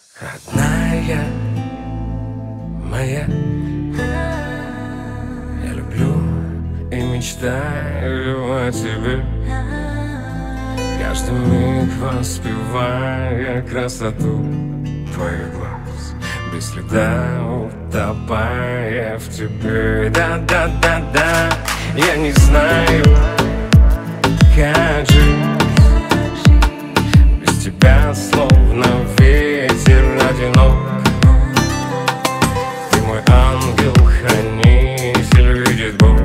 Родная моя, я люблю и мечтаю о тебе, каждый миг воспевая красоту твоих глаз, без следа утопая в тебе. Да-да-да-да, я не знаю, как жить без тебя, словно ветер одинок. Ты мой ангел-хранитель, видит Бог,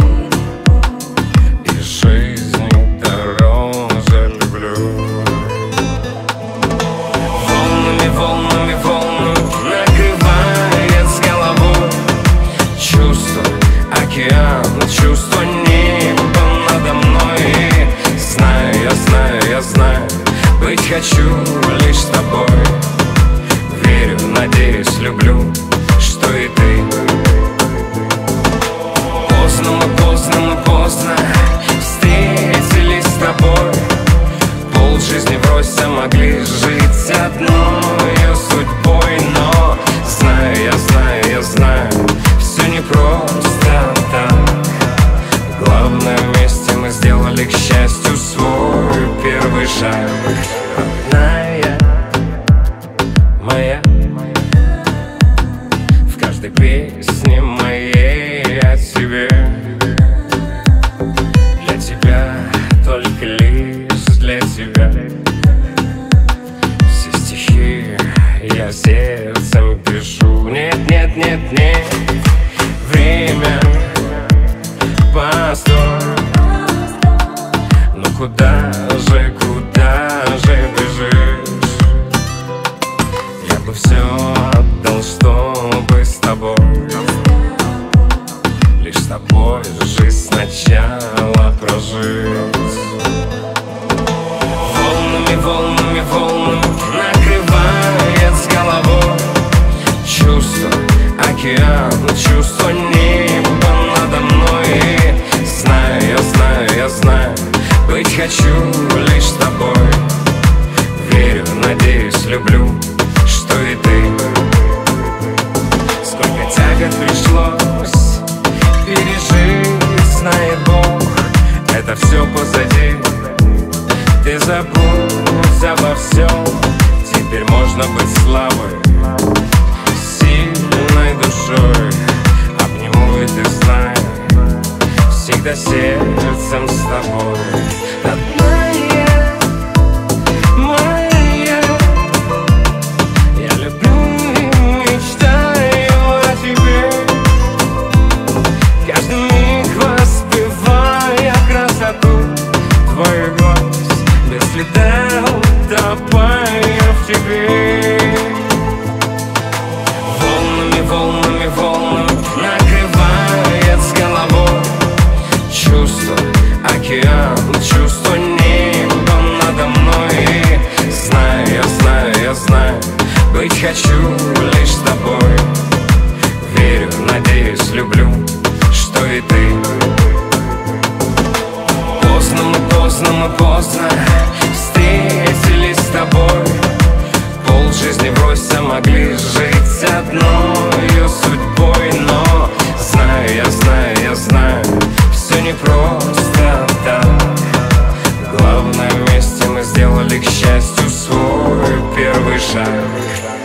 и жизни дороже люблю. Волнами, волнами, волнами накрывает с головой чувство океан, чувство неба надо мной. И знаю, я знаю, я знаю, быть хочу лишь с тобой. Верю, надеюсь, люблю, что и ты. Поздно мы, поздно мы, поздно встретились с тобой. Полжизни врозь, а могли жить одной судьбой. Но знаю, я знаю, я знаю, все не просто так. Главное, вместе мы сделали, к счастью, свой первый шаг. Родная моя, в каждой песне моей о тебе, для тебя, только лишь для тебя. Все стихи я сердцем пишу. Нет, нет, нет, нет, время, постой. Ну куда же бежишь? Я бы все отдал, чтобы с тобой, лишь с тобой жизнь сначала прожить. Волнами, волнами, волнами накрывает с головой чувство океан, чувство неба надо мной. И знаю, я знаю, я знаю, быть хочу лишь с тобой. Верю, надеюсь, люблю, что и ты. Сколько тягот пришлось пережить, знает Бог, это все позади. Ты забудь обо всем, теперь можно быть слабой, сильной душой. Обниму, и ты знай, всегда сердцем с тобой. Родная моя, я люблю и мечтаю о тебе, каждый миг воспевая красоту твоих глаз, без следа утопая в тебе. Волнами, волнами, волнами накрывает с головой чувство океан, чувство неба надо мной. И знаю, я знаю, я знаю, быть хочу лишь с тобой. Верю, надеюсь, люблю, что и ты. Поздно мы, поздно мы, поздно встретились с тобой. Полжизни врозь, а могли жить одной судьбой. Но знаю, я знаю, я знаю, все не просто так. Главное, вместе мы сделали, к счастью, свой первый шаг.